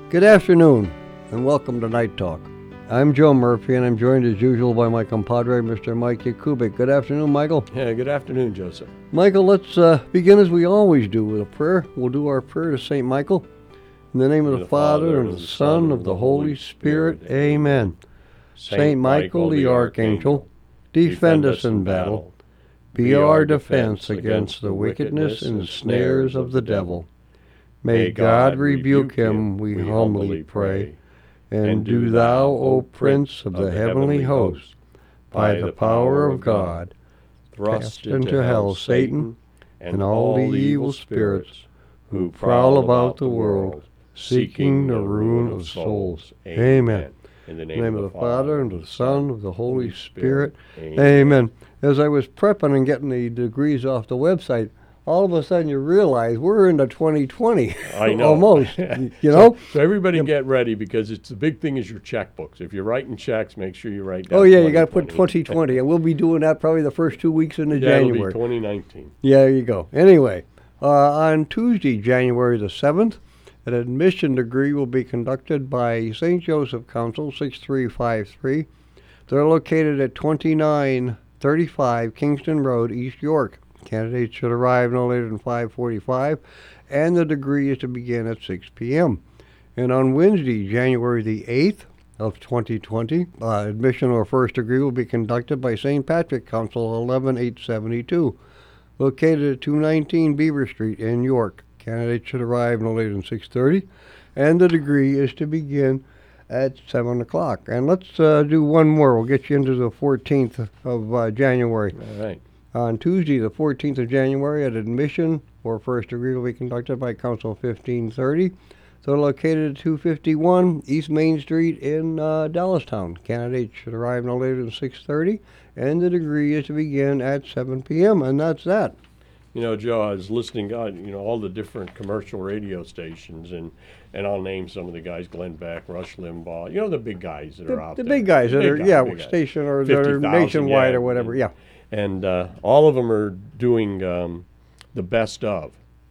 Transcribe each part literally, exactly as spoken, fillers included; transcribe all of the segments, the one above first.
Good afternoon, and welcome to Night Talk. I'm Joe Murphy, and I'm joined as usual by my compadre, Mister Mike Yakubik. Good afternoon, Michael. Yeah, good afternoon, Joseph. Michael, let's uh, begin as we always do with a prayer. We'll do our prayer to Saint Michael. In the name of the, the Father, and of the Son, and of the Holy Spirit, Spirit. Amen. Saint Michael the Archangel, defend us in battle. Be our defense against the wickedness and snares of the devil. May God rebuke him, we humbly pray. And do thou, O Prince of the heavenly host, by the power of God, thrust into hell Satan and all the evil spirits who prowl about the world, seeking the ruin of souls. Amen. In the name, name of the Father, and of the Son, and of the Holy Spirit. Amen. Amen. As I was prepping and getting the degrees off the website, all of a sudden you realize we're into twenty twenty. I know. Almost. You know? So, so everybody get ready, because it's the big thing is your checkbooks. If you're writing checks, make sure you write down Oh, yeah, you got to put twenty twenty. And we'll be doing that probably the first two weeks in the yeah, January. It'll be twenty nineteen. Yeah, there you go. Anyway, uh, on Tuesday, January the seventh, an admission degree will be conducted by Saint Joseph Council, six three five three. They're located at twenty-nine thirty-five Kingston Road, East York. Candidates should arrive no later than five forty-five, and the degree is to begin at six p.m. And on Wednesday, January the eighth of twenty twenty, uh, admission or first degree will be conducted by Saint Patrick Council, eleven eight seventy-two, located at two nineteen Beaver Street in York. Candidates should arrive no later than six thirty, and the degree is to begin at seven o'clock. And let's uh, do one more. We'll get you into the fourteenth of uh, January. All right. On Tuesday, the fourteenth of January, an admission or first degree will be conducted by Council fifteen thirty. They're located at two fifty-one East Main Street in uh, Dallastown. Candidates should arrive no later than six thirty, and the degree is to begin at seven p.m., and that's that. You know, Joe, I was listening to, you know, all the different commercial radio stations, and, and I'll name some of the guys, Glenn Beck, Rush Limbaugh, you know, the big guys that the, are out the there. Big guys the that big are, guys, yeah, station or they're nationwide yeah, or whatever, and, yeah. And uh, all of them are doing um, the best of.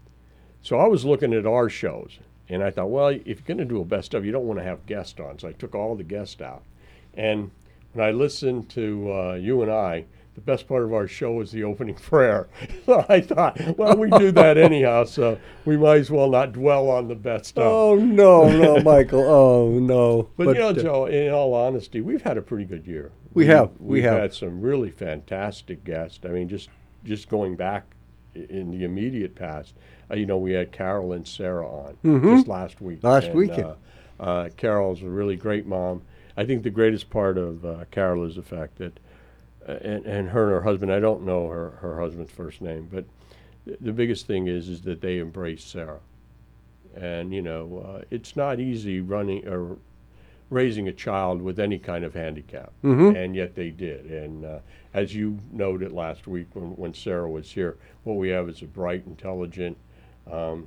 So I was looking at our shows, and I thought, well, if you're going to do a best of, you don't want to have guests on. So I took all the guests out. And when I listened to uh, you and I, the best part of our show was the opening prayer. So I thought, well, we do that anyhow, so we might as well not dwell on the best of. Oh, no, no, Michael, oh, no. But, but you know, uh, Joe, in all honesty, we've had a pretty good year. We, we have. We we've have. had some really fantastic guests. I mean, just just going back in the immediate past, uh, you know, we had Carol and Sarah on mm-hmm. just last week. Last and, weekend. Uh, uh, Carol's a really great mom. I think the greatest part of uh, Carol is the fact that, uh, and, and her and her husband, I don't know her, her husband's first name, but th- the biggest thing is is that they embrace Sarah. And, you know, uh, it's not easy running or raising a child with any kind of handicap, mm-hmm. and yet they did. And uh, as you noted last week when, when Sarah was here, what we have is a bright, intelligent, um,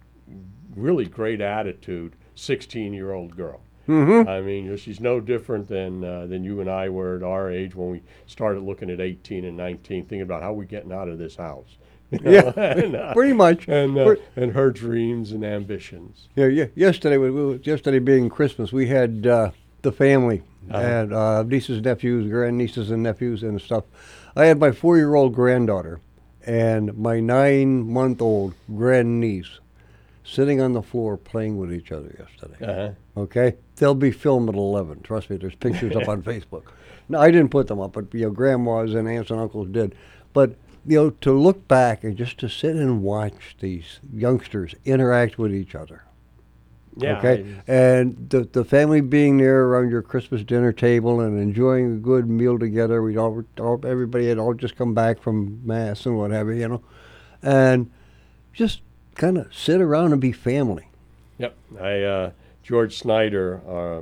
really great attitude, sixteen-year-old girl. Mm-hmm. I mean, you know, she's no different than uh, than you and I were at our age when we started looking at eighteen and nineteen, thinking about how we're getting out of this house. You know? Yeah, and, uh, pretty much. And uh, and her dreams and ambitions. Yeah, yeah. Yesterday, we, we, yesterday being Christmas, we had uh, the family, uh-huh. had uh, nieces, nephews, grandnieces, and nephews, and stuff. I had my four-year-old granddaughter and my nine-month-old grandniece sitting on the floor playing with each other yesterday. Uh-huh. Okay, they'll be filmed at eleven. Trust me, there's pictures up on Facebook. No, I didn't put them up, but you know, grandmas and aunts and uncles did. But you know, to look back and just to sit and watch these youngsters interact with each other. Yeah. Okay. I, and the the family being there around your Christmas dinner table and enjoying a good meal together. We'd all, all everybody had all just come back from mass and what have you, you know, and just kind of sit around and be family. Yep. I uh, George Snyder, uh,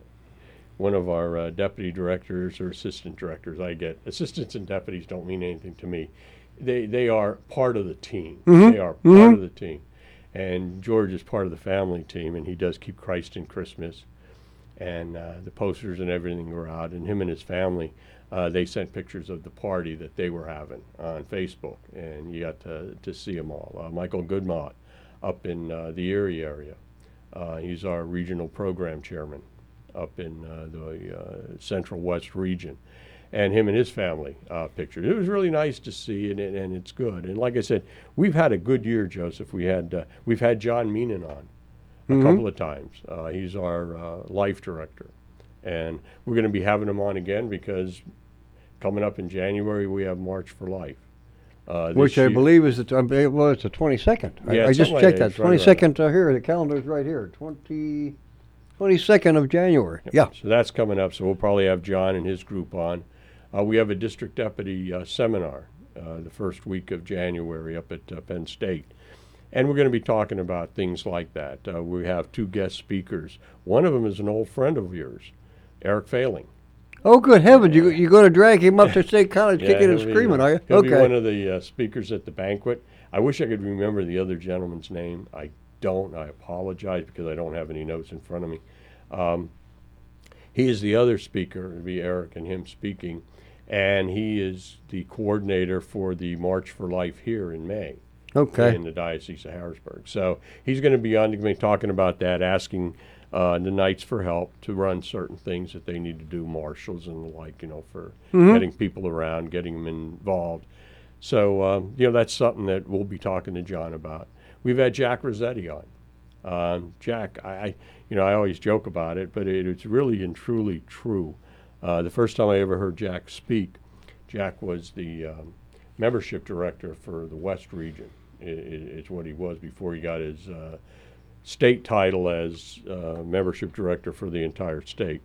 one of our uh, deputy directors or assistant directors. I get assistants and deputies don't mean anything to me. They they are part of the team. Mm-hmm. They are part mm-hmm. of the team. And George is part of the family team, and he does keep Christ in Christmas. And uh, the posters and everything were out, and him and his family, uh, they sent pictures of the party that they were having on Facebook, and you got to, to see them all. Uh, Michael Goodmott up in uh, the Erie area. Uh, he's our regional program chairman up in uh, the uh, Central West region. And him and his family uh, pictured. It was really nice to see, and, and, and it's good. And like I said, we've had a good year, Joseph. We had uh, we've had John Meenan on a Mhm. couple of times. Uh, he's our uh, life director, and we're going to be having him on again because coming up in January we have March for Life, uh, this Which I year- believe is the, t- well, it's the twenty-second. I, Yeah, I just something like checked that. that. It's right around twenty-second uh, here. The calendar's right here. twenty, twenty-second of January. Yeah. So that's coming up. So we'll probably have John and his group on. Uh, we have a district deputy uh, seminar uh, the first week of January up at uh, Penn State. And we're going to be talking about things like that. Uh, we have two guest speakers. One of them is an old friend of yours, Eric Failing. Oh, good heavens! You you going to drag him up to State College, Yeah, kicking and he'll be, screaming, uh, are you? He'll Okay. be one of the uh, speakers at the banquet. I wish I could remember the other gentleman's name. I don't. I apologize because I don't have any notes in front of me. Um, he is the other speaker. It'll be Eric and him speaking. And he is the coordinator for the March for Life here in May. Okay. In the Diocese of Harrisburg. So he's going to be on to be talking about that, asking uh, the Knights for help to run certain things that they need to do, marshals and the like, you know, for Mhm. getting people around, getting them involved. So, um, you know, that's something that we'll be talking to John about. We've had Jack Rossetti on. Um, Jack, I, I, you know, I always joke about it, but it, it's really and truly true. Uh, the first time I ever heard Jack speak, Jack was the um, membership director for the West region. It, it, it's what he was before he got his uh, state title as uh, membership director for the entire state.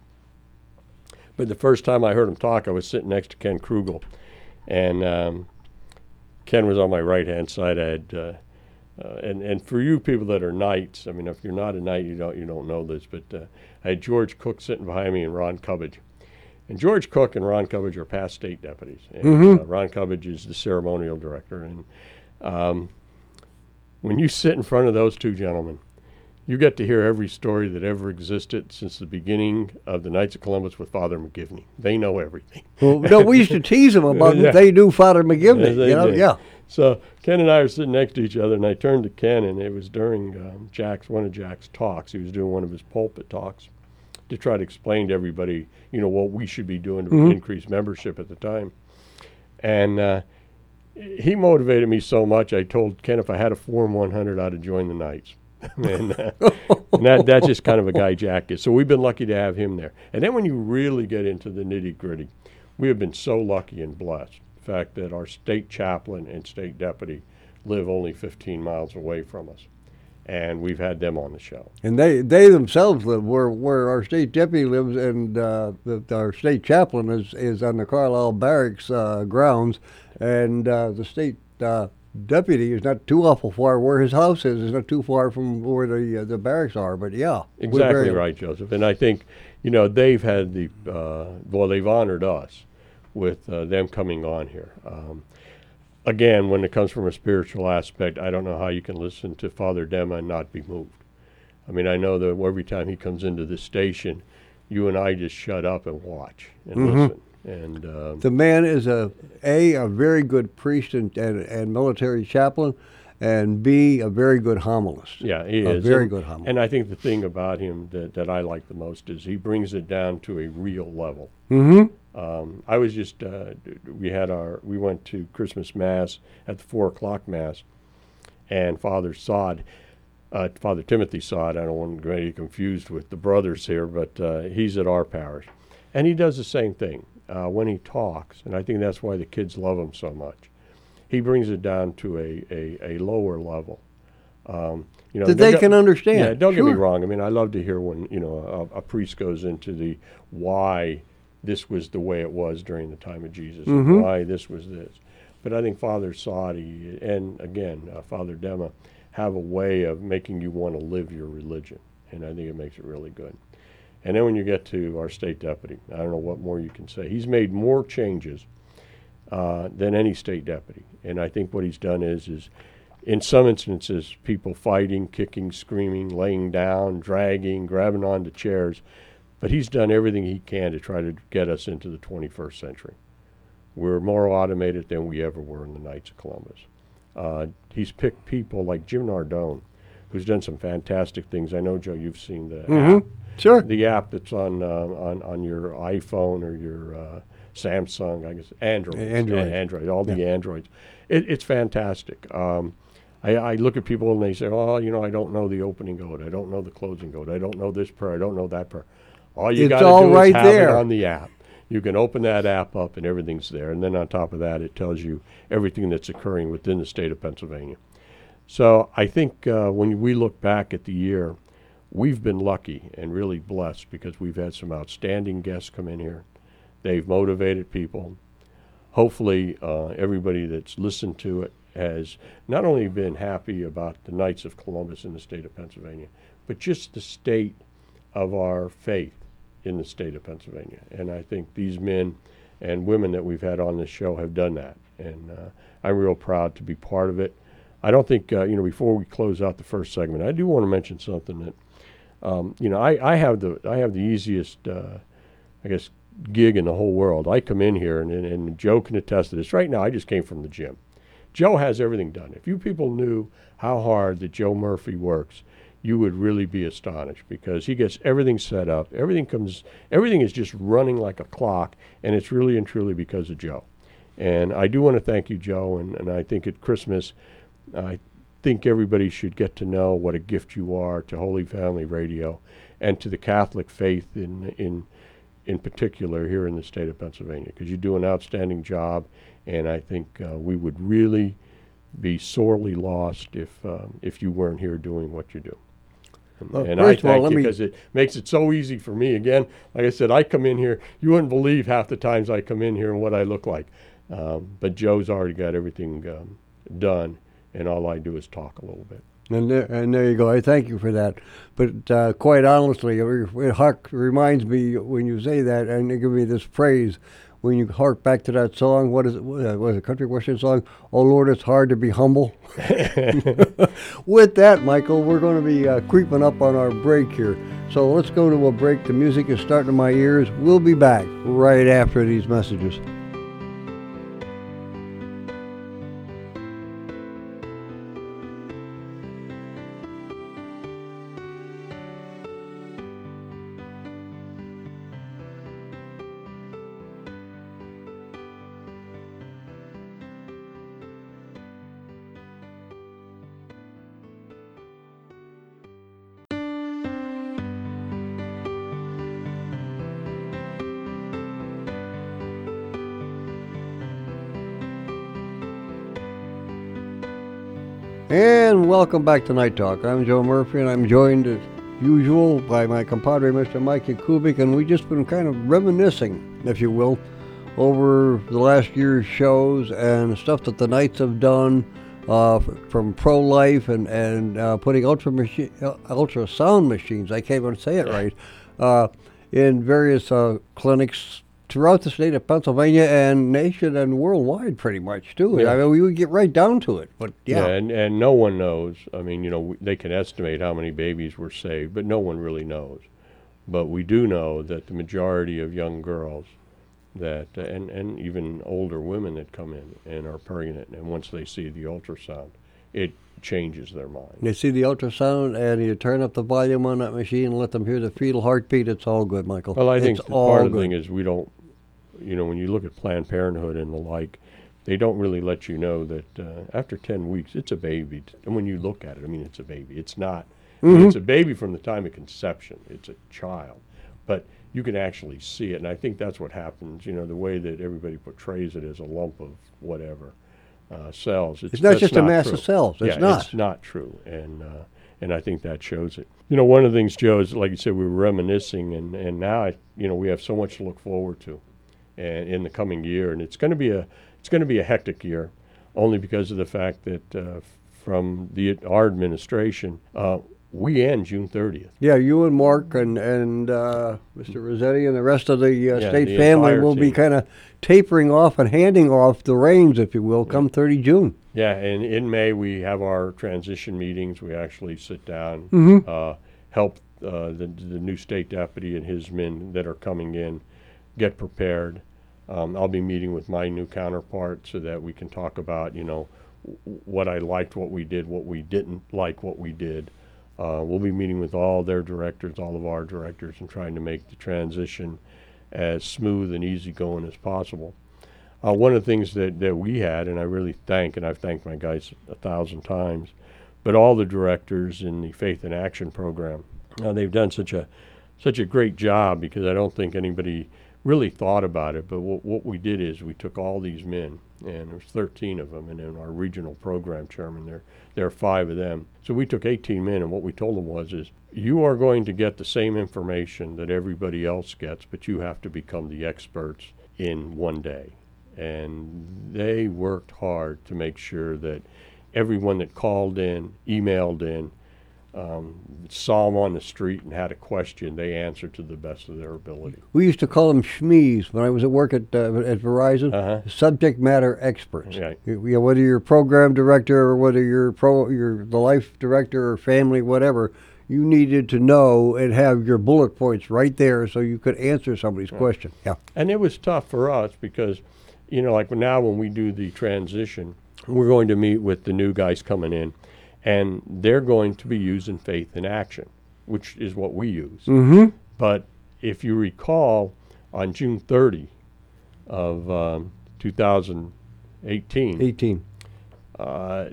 But the first time I heard him talk, I was sitting next to Ken Krugel, and um, Ken was on my right-hand side. I had, uh, uh, and and for you people that are Knights, I mean, if you're not a Knight, you don't you don't know this, but uh, I had George Cook sitting behind me and Ron Cubbage. And George Cook and Ron Cubbage are past state deputies. And Mhm. uh, Ron Cubbage is the ceremonial director. And um, when you sit in front of those two gentlemen, you get to hear every story that ever existed since the beginning of the Knights of Columbus with Father McGivney. They know everything. Well, no, we used to tease him about Yeah. they knew Father McGivney. Yes, they you know, did. yeah. So Ken and I are sitting next to each other, and I turned to Ken, and it was during um, Jack's one of Jack's talks. He was doing one of his pulpit talks to try to explain to everybody, you know, what we should be doing to Mhm. increase membership at the time. And uh, he motivated me so much, I told Ken if I had a Form one hundred, I'd have joined the Knights. and uh, and that, that's just kind of a guy Jack is. So we've been lucky to have him there. And then when you really get into the nitty-gritty, we have been so lucky and blessed. The fact that our state chaplain and state deputy live only fifteen miles away from us. And we've had them on the show. And they, they themselves live where, where our state deputy lives, and uh, the, our state chaplain is, is on the Carlisle Barracks uh, grounds, and uh, the state uh, deputy is not too awful far where his house is. It's not too far from where the uh, the barracks are. But yeah, we're Exactly very- right, Joseph. And I think, you know, they've had the, uh, well, they've honored us with uh, them coming on here. Um, again, when it comes from a spiritual aspect, I don't know how you can listen to Father Dema and not be moved. I mean, I know that every time he comes into this station, you and I just shut up and watch and Mhm. listen. And um, The man is a a a very good priest and, and, and military chaplain, and B a very good homilist. yeah, he a is. very and, good homilist. And I think the thing about him that, that I like the most is he brings it down to a real level. Mm-hmm. Um, I was just, uh, we had our, we went to Christmas Mass at the four o'clock Mass, and Father Sod, uh, Father Timothy Sod, I don't want to get you confused with the brothers here, but uh, he's at our parish. And he does the same thing uh, when he talks, and I think that's why the kids love him so much. He brings it down to a, a, a lower level. Um, you know, That don't they get- can understand. Yeah, don't get me Sure. wrong. I mean, I love to hear when, you know, a, a priest goes into the why this was the way it was during the time of Jesus, Mhm. and why this was this. But I think Father Sadi and, again, uh, Father Dema have a way of making you want to live your religion, and I think it makes it really good. And then when you get to our state deputy, I don't know what more you can say. He's made more changes uh, than any state deputy, and I think what he's done is, is in some instances, people fighting, kicking, screaming, laying down, dragging, grabbing onto chairs, but he's done everything he can to try to get us into the twenty-first century. We're more automated than we ever were in the Knights of Columbus. Uh, he's picked people like Jim Nardone, who's done some fantastic things. I know, Joe, you've seen the Mm-hmm. app. Sure. The app that's on uh, on on your iPhone or your uh, Samsung, I guess, Android, Android. A- Android, all the Yeah. Androids. It, it's fantastic. Um, I, I look at people and they say, "Oh, you know, I don't know the opening ode. I don't know the closing ode. I don't know this prayer. I don't know that prayer." All you It's got to all do right is have there. it on the app. You can open that app up and everything's there. And then on top of that, it tells you everything that's occurring within the state of Pennsylvania. So I think uh, when we look back at the year, we've been lucky and really blessed because we've had some outstanding guests come in here. They've motivated people. Hopefully, uh, everybody that's listened to it has not only been happy about the Knights of Columbus in the state of Pennsylvania, but just the state of our faith in the state of Pennsylvania. And I think these men and women that we've had on this show have done that. And uh, I'm real proud to be part of it. I don't think, uh, you know, before we close out the first segment, I do want to mention something that, um, you know, I, I have the I have the easiest, uh, I guess, gig in the whole world. I come in here, and, and, and Joe can attest to this. Right now, I just came from the gym. Joe has everything done. If you people knew how hard that Joe Murphy works, you would really be astonished because he gets everything set up. Everything comes, everything is just running like a clock, and it's really and truly because of Joe. And I do want to thank you, Joe, and, and I think at Christmas, I think everybody should get to know what a gift you are to Holy Family Radio and to the Catholic faith in in in particular here in the state of Pennsylvania, because you do an outstanding job, and I think uh, we would really be sorely lost if um, if you weren't here doing what you do. And, Well, and I first of all, thank let you me- because it makes it so easy for me. Again, like I said, I come in here, you wouldn't believe half the times I come in here and what I look like. Um, but Joe's already got everything um, done, and all I do is talk a little bit. And there, and there you go. I thank you for that. But uh, quite honestly, it, re- it hark, reminds me when you say that, and you give me this phrase, when you hark back to that song, what is it? What is it, a country Western song? Oh Lord, it's hard to be humble. With that, Michael, we're going to be uh, creeping up on our break here. So let's go to a break. The music is starting in my ears. We'll be back right after these messages. And welcome back to Night Talk. I'm Joe Murphy, and I'm joined as usual by my compadre, Mister Mikey Kubik, and we've just been kind of reminiscing, if you will, over the last year's shows and stuff that the Knights have done, uh, f- from pro-life and, and uh, putting ultra machi- uh, ultrasound machines, I can't even say it right, uh, in various uh, clinics throughout the state of Pennsylvania and nation and worldwide, pretty much, too. Yeah. I mean, we would get right down to it, but yeah. and, and no one knows. I mean, you know, we, they can estimate how many babies were saved, but no one really knows. But we do know that the majority of young girls that, uh, and, and even older women that come in and are pregnant, and once they see the ultrasound, it changes their mind. You see the ultrasound, and you turn up the volume on that machine and let them hear the fetal heartbeat. It's all good, Michael. Well, I think it's the all part of the good. thing is we don't, you know, when you look at Planned Parenthood and the like, they don't really let you know that uh, after ten weeks, it's a baby. And when you look at it, I mean, it's a baby. It's not, I mean, Mm-hmm. it's a baby from the time of conception. It's a child. But you can actually see it. And I think that's what happens, you know, the way that everybody portrays it as a lump of whatever uh, cells. It's not that's just a mass true. of cells. It's yeah, not. It's not true. And, uh, and I think that shows it. You know, one of the things, Joe, is like you said, we were reminiscing, and, and now, I, you know, we have so much to look forward to. And in the coming year, and it's going to be a it's going to be a hectic year, only because of the fact that uh, from the our administration, uh, we end June thirtieth. Yeah, you and Mark and, and uh, Mister Rossetti and the rest of the uh, Yeah, state the family entire will be team. kind of tapering off and handing off the reins, if you will, come thirty June. Yeah, and in May we have our transition meetings. We actually sit down, Mhm. uh, help uh, the the new state deputy and his men that are coming in get prepared. Um, I'll be meeting with my new counterpart so that we can talk about, you know, w- what I liked, what we did, what we didn't like, what we did. Uh, we'll be meeting with all their directors, all of our directors, and trying to make the transition as smooth and easygoing as possible. Uh, one of the things that, that we had, and I really thank, and I've thanked my guys a thousand times, but all the directors in the Faith in Action program, uh, they've done such a such a great job, because I don't think anybody really thought about it. But what, what we did is we took all these men, and there's thirteen of them, and then our regional program chairman, there there are five of them. So we took eighteen men, and what we told them was, is you are going to get the same information that everybody else gets, but you have to become the experts in one day. And they worked hard to make sure that everyone that called in, emailed in, um, saw them on the street and had a question, they answered to the best of their ability. We used to call them S M Es when I was at work at uh, at Verizon. Uh-huh. Subject matter experts. Yeah. You, you know, whether you're program director or whether you're pro, you're the life director or family, whatever, you needed to know and have your bullet points right there so you could answer somebody's Yeah. question. Yeah. And it was tough for us because, you know, like now when we do the transition, we're going to meet with the new guys coming in, and they're going to be using Faith in Action, which is what we use. Mm-hmm. But if you recall, on June thirtieth of um, two thousand eighteen, eighteen. Uh,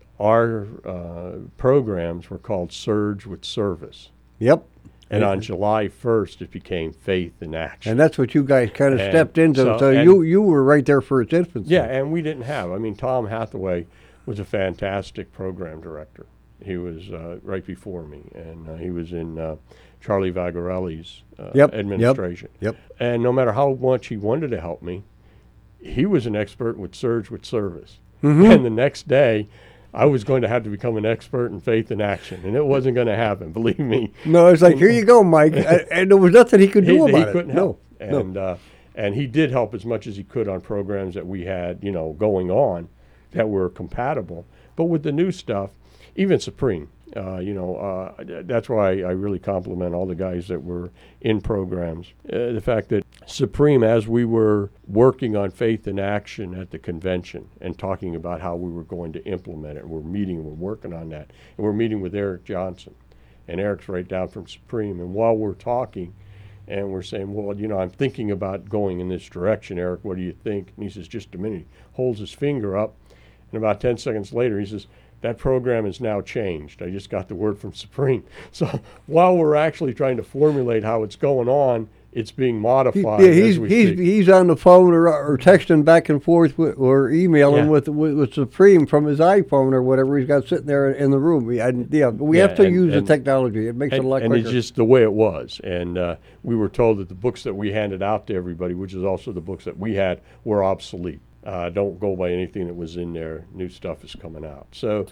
our uh, programs were called Surge with Service. Yep. And on July first, it became Faith in Action. And that's what you guys kind of And stepped into. so- So, and- you you were right there for its infancy. Yeah, and we didn't have. I mean, Tom Hathaway was a fantastic program director. He was uh, right before me, and uh, he was in uh, Charlie Vagarelli's uh, Yep, yep, administration. yep. And no matter how much he wanted to help me, he was an expert with Surge with Service. Mm-hmm. And the next day, I was going to have to become an expert in Faith in Action, and it wasn't going to happen, believe me. No, it's like, here you go, Mike. and, and there was nothing he could do he, about he it. couldn't no, help. no. And uh, and he did help as much as he could on programs that we had, you know, going on that were compatible. But with the new stuff, even Supreme, uh, you know, uh, that's why I really compliment all the guys that were in programs. Uh, the fact that Supreme, as we were working on Faith in Action at the convention and talking about how we were going to implement it, and we're meeting and we're working on that, and we're meeting with Eric Johnson, and Eric's right down from Supreme, and while we're talking, and we're saying, well, you know, I'm thinking about going in this direction, Eric, what do you think? And he says, just a minute. He holds his finger up, and about ten seconds later, he says, that program is now changed. I just got the word from Supreme. So while we're actually trying to formulate how it's going on, it's being modified. Yeah, he's as we he's speak. he's on the phone or, or texting back and forth with, or emailing Yeah. with, with with Supreme from his iPhone or whatever he's got sitting there in the room. We, I, yeah, we Yeah, have to and- use and- the technology. It makes and, it a lot and quicker. it's just the way it was. And uh, we were told that the books that we handed out to everybody, which is also the books that we had, were obsolete. Uh, don't go by anything that was in there. New stuff is coming out. So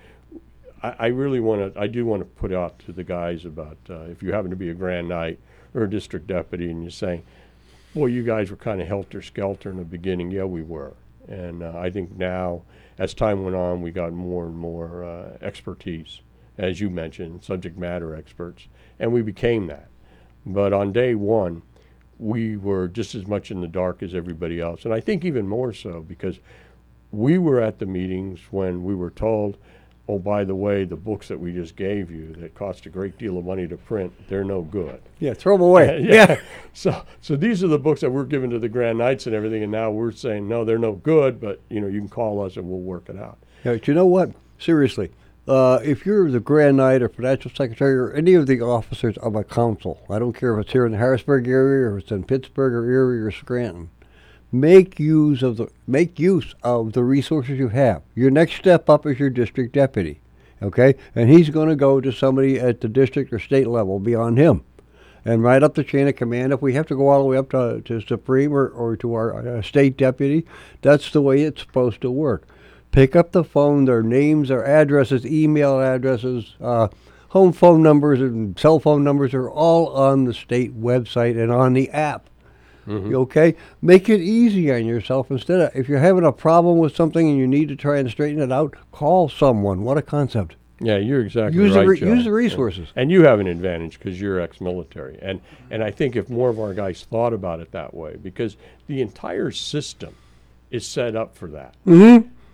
I, I really want to, I do want to put out to the guys about uh, if you happen to be a Grand Knight or a district deputy and you're saying, boy, you guys were kind of helter-skelter in the beginning. Yeah, we were. And uh, I think now, as time went on, we got more and more uh, expertise, as you mentioned, subject matter experts, and we became that. But on day one, we were just as much in the dark as everybody else. And I think even more so because we were at the meetings when we were told, oh, by the way, the books that we just gave you that cost a great deal of money to print, they're no good. yeah, throw them away. yeah. yeah. So so these are the books that we're giving to the Grand Knights and everything, and now we're saying, no, they're no good, but, you know, you can call us and we'll work it out. Yeah, but you know what? Seriously, uh, if you're the Grand Knight or Financial Secretary or any of the officers of a council, I don't care if it's here in the Harrisburg area or it's in Pittsburgh or Erie or Scranton, make use of the make use of the resources you have. Your next step up is your district deputy, okay? And he's going to go to somebody at the district or state level beyond him, and right up the chain of command. If we have to go all the way up to, to Supreme or, or to our uh, state deputy, that's the way it's supposed to work. Pick up the phone, their names, their addresses, email addresses, uh, home phone numbers, and cell phone numbers are all on the state website and on the app. Mm-hmm. Okay? Make it easy on yourself. Instead of, if you're having a problem with something and you need to try and straighten it out, call someone. What a concept. Yeah, you're exactly Use right, the re- Joe. use the resources. And you have an advantage because you're ex-military. And, and I think if more of our guys thought about it that way, because the entire system is set up for that. Mm-hmm.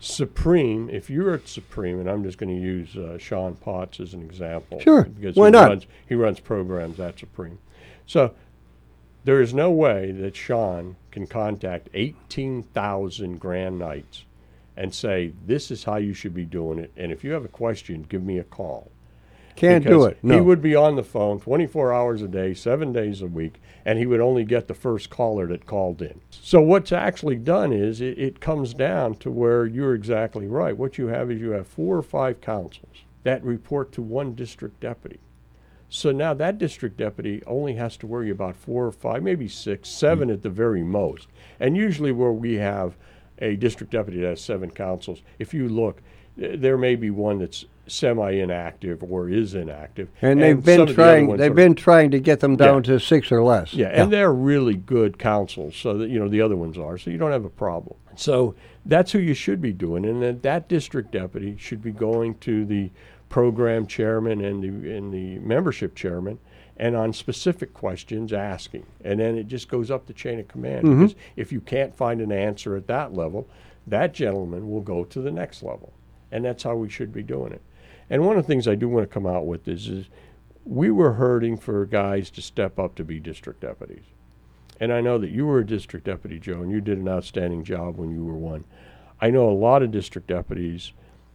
Supreme, if you're at Supreme, and I'm just going to use uh, Sean Potts as an example. Sure. Because Why he not? Runs, he runs programs at Supreme. So there is no way that Sean can contact eighteen thousand Grand Knights and say, this is how you should be doing it, and if you have a question, give me a call. Can't Because do it. No. He would be on the phone twenty-four hours a day, seven days a week, and he would only get the first caller that called in. So what's actually done is it, it comes down to where you're exactly right. What you have is you have four or five councils that report to one district deputy. So now that district deputy only has to worry about four or five, maybe six, seven at the very most. And usually where we have a district deputy that has seven councils, if you look, th- there may be one that's semi-inactive or is inactive. And they've some been of the other trying. ones They've are- been trying to get them down Yeah. to six or less. Yeah, and they're really good councils, so that, you know, the other ones are, so you don't have a problem. So that's who you should be doing, and then that district deputy should be going to the program chairman and the, and the membership chairman, and on specific questions asking. And then it just goes up the chain of command, because if you can't find an answer at that level, that gentleman will go to the next level. And that's how we should be doing it. And one of the things I do want to come out with is, is we were hurting for guys to step up to be district deputies. And I know that you were a district deputy, Joe, and you did an outstanding job when you were one. I know a lot of district deputies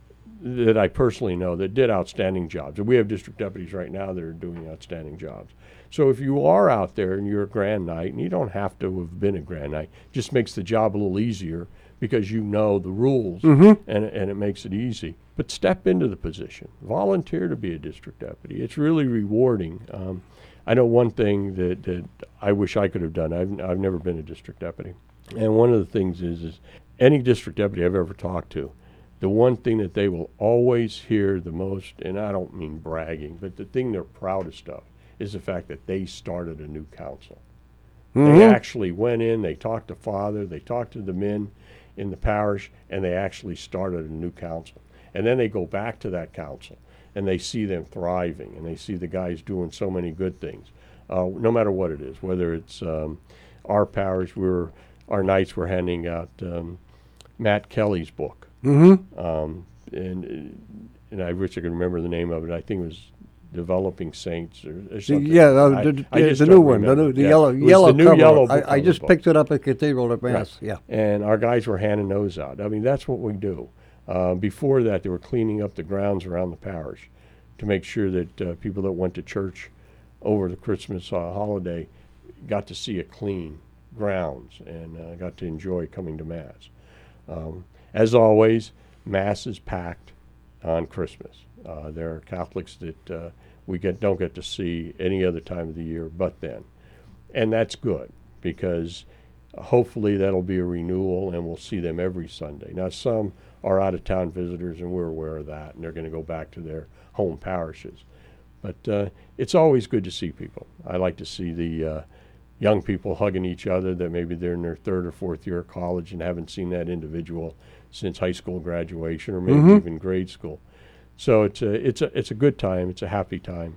that I personally know that did outstanding jobs. And we have district deputies right now that are doing outstanding jobs. So if you are out there and you're a Grand Knight, and you don't have to have been a Grand Knight, just makes the job a little easier because you know the rules, Mm-hmm. and, and it makes it easy. But step into the position. Volunteer to be a district deputy. It's really rewarding. Um, I know one thing that, that I wish I could have done. I've, I've never been a district deputy. And one of the things is, is any district deputy I've ever talked to, the one thing that they will always hear the most, and I don't mean bragging, but the thing they're proudest of is the fact that they started a new council. Mm-hmm. They actually went in, they talked to Father, they talked to the men in the parish, and they actually started a new council. And then they go back to that council, and they see them thriving, and they see the guys doing so many good things, uh, no matter what it is, whether it's um, our parish, we're, our Knights were handing out um, Matt Kelly's book. Mm-hmm. Um, and and I wish I could remember the name of it. I think it was Developing Saints or, or something. Yeah, uh, I- the, I the, just the don't new one, the, remember. new, the Yeah. yellow, It was yellow the new cover. yellow I, book I on just the book. picked it up at Cathedral at Mass. Right. Yeah. And our guys were handing those out. I mean, that's what we do. Uh, before that, they were cleaning up the grounds around the parish to make sure that uh, people that went to church over the Christmas uh, holiday got to see a clean grounds and uh, got to enjoy coming to Mass. Um, as always, Mass is packed on Christmas. Uh, there are Catholics that uh, we get don't get to see any other time of the year but then. And that's good, because hopefully that'll be a renewal and we'll see them every Sunday. Now, some are out-of-town visitors, and we're aware of that, and they're going to go back to their home parishes. But uh, it's always good to see people. I like to see the uh, young people hugging each other that maybe they're in their third or fourth year of college and haven't seen that individual since high school graduation or maybe Mhm. even grade school. So it's a, it's a, it's a good time. It's a happy time.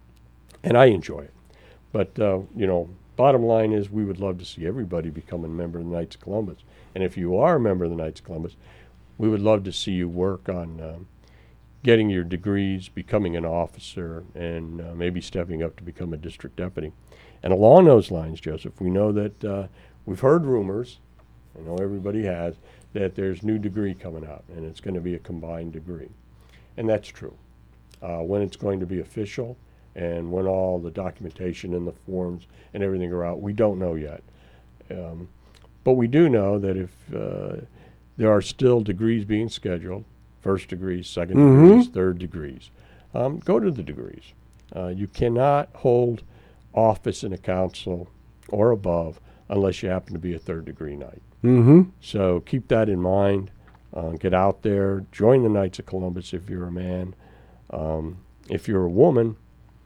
And I enjoy it. But, uh, you know, bottom line is we would love to see everybody become a member of the Knights of Columbus. And if you are a member of the Knights of Columbus, we would love to see you work on um, getting your degrees, becoming an officer, and uh, maybe stepping up to become a district deputy. And along those lines, Joseph, we know that uh, we've heard rumors, I know everybody has, that there's new degree coming out, and it's going to be a combined degree. And that's true. Uh, when it's going to be official and when all the documentation and the forms and everything are out, we don't know yet. Um, but we do know that if uh, there are still degrees being scheduled, first degrees, second Mhm. degrees, third degrees, um, go to the degrees. Uh, you cannot hold office in a council or above unless you happen to be a third degree knight. Mm-hmm. So keep that in mind. Uh, get out there. Join the Knights of Columbus if you're a man. Um, if you're a woman,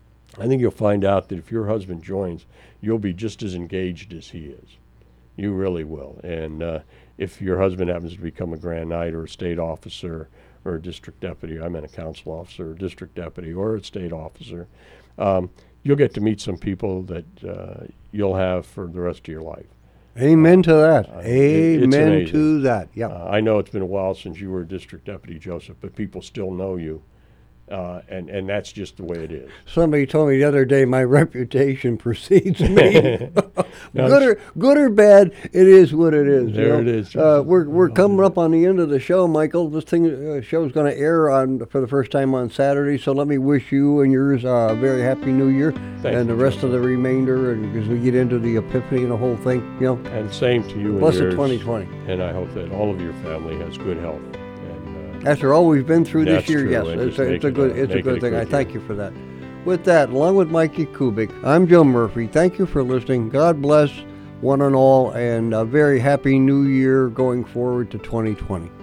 I think you'll find out that if your husband joins, you'll be just as engaged as he is. You really will. And uh, if your husband happens to become a Grand Knight or a state officer or a district deputy, I meant a council officer, a district deputy, or a state officer, um, you'll get to meet some people that uh, you'll have for the rest of your life. Amen to that. Uh, it- it's Amen amazing. to that. Yeah. Uh, I know it's been a while since you were district deputy, Joseph, but people still know you, uh, and and that's just the way it is. Somebody told me the other day my reputation precedes me. No, good or good or bad, it is what it is. you There know. it is. Uh, we're we're coming up on the end of the show, Michael. This thing uh, show's going to air on for the first time on Saturday. So let me wish you and yours uh, a very happy New Year, Thank and you, the rest Joseph. of the remainder, and as we get into the Epiphany and the whole thing, you know, And same to you and blessed yours. twenty twenty. And I hope that all of your family has good health. And uh, After all we've been through this That's year, true, yes, and it's just a, make it's a it good a- it's a make good it a thing. I good thank year. you for that. With that, along with Mikey Kubik, I'm Joe Murphy. Thank you for listening. God bless one and all, and a very happy New Year going forward to twenty twenty.